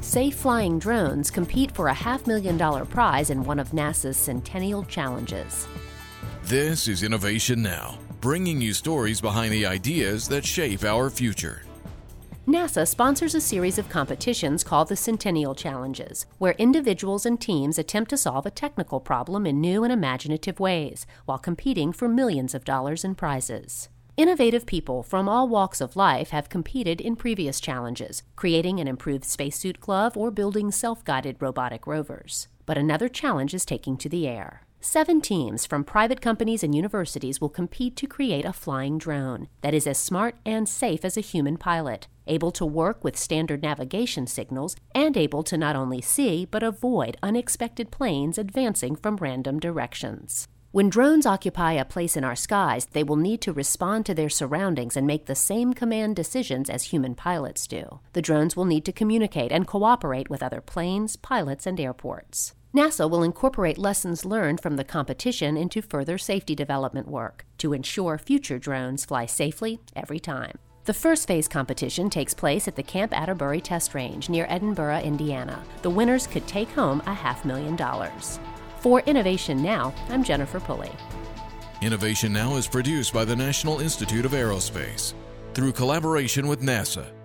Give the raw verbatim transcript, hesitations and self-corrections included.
Safe flying drones compete for a half million dollar prize in one of NASA's Centennial Challenges. This is Innovation Now, bringing you stories behind the ideas that shape our future. NASA sponsors a series of competitions called the Centennial Challenges, where individuals and teams attempt to solve a technical problem in new and imaginative ways, while competing for millions of dollars in prizes. Innovative people from all walks of life have competed in previous challenges, creating an improved spacesuit glove or building self-guided robotic rovers. But another challenge is taking to the air. Seven teams from private companies and universities will compete to create a flying drone that is as smart and safe as a human pilot, able to work with standard navigation signals, and able to not only see but avoid unexpected planes advancing from random directions. When drones occupy a place in our skies, they will need to respond to their surroundings and make the same command decisions as human pilots do. The drones will need to communicate and cooperate with other planes, pilots, and airports. NASA will incorporate lessons learned from the competition into further safety development work to ensure future drones fly safely every time. The first phase competition takes place at the Camp Atterbury Test Range near Edinburgh, Indiana. The winners could take home a half million dollars. For Innovation Now, I'm Jennifer Pulley. Innovation Now is produced by the National Institute of Aerospace through collaboration with NASA.